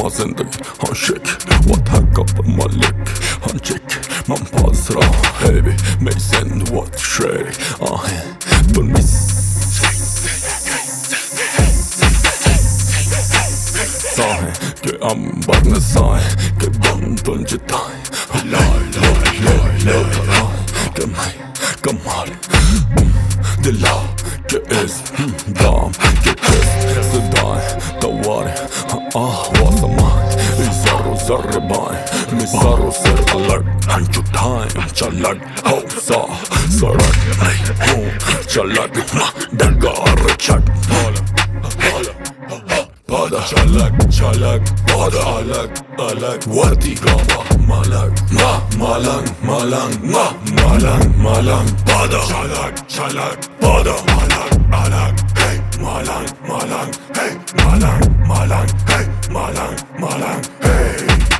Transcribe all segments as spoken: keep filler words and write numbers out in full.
zindagi han shik What hackar man lick han chick Man pasra heavy Mig send what shreddy Ah Bun miss Sahe Ke ambar ne sahe Ke bandun jitai Lai lai lai lai lai Ke mai Kamal Dila Ke is Dam Ke test Sedai Tawari Ah Wasamai Zarro zarre bai Misarro ser alert Hanchu time Chalag Hausa Sarak Ay Ho Chalag Ma Dagar Chak Hala Hala Pada Chalag Chalag Pada Alag Alag Wati Gama Malag Ma Malang Malang Ma Malang Malang Pada Chalag Chalag Pada Alag Alag Hey Malang Malang Hey Malang Malang Hey Malang Malang Hey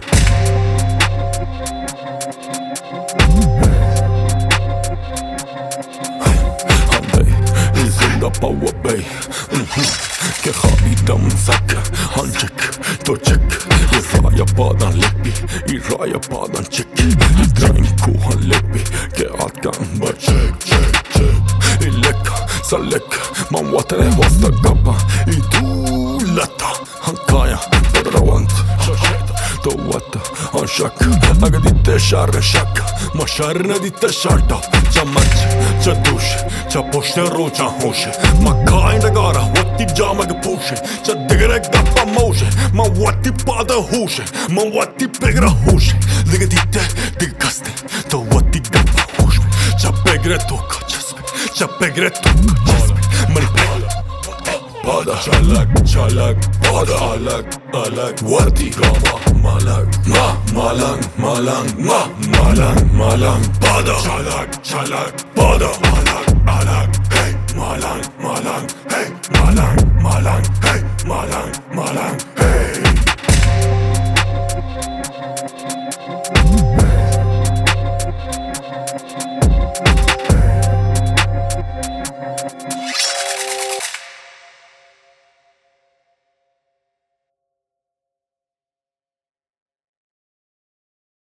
Power Bay Ke khabi dam sak Hanchik to check Iraya padan leppi Iraya padan check Idrain kuhan leppi Ke atkan ba check check check Ileka saleka Man watare vasta gabba Idulata Hankaya Rawant To wata Han shak Aga ditte sharre shak Ma sharne ditte sharta Qa mach Qa dush Qa poshte ro qa hoshe Ma kajnë gara Wati gjama gë pushe Qa digre gappa moshe Ma wati pada hoshe Ma wati pegra hoshe Digë ditte digë kaste To wati gappa hoshe Qa pegre toka qaspe Qa pegre toka qaspe Mën pala Pada Chalag Chalag Pada Alag Alag Wati gama Malag Ma Malang Malang Ma Malang Malang Pada Chalag Chalag Pada Alag Alag Hey Malang Malang Hey Malang Malang Hey Malang Malang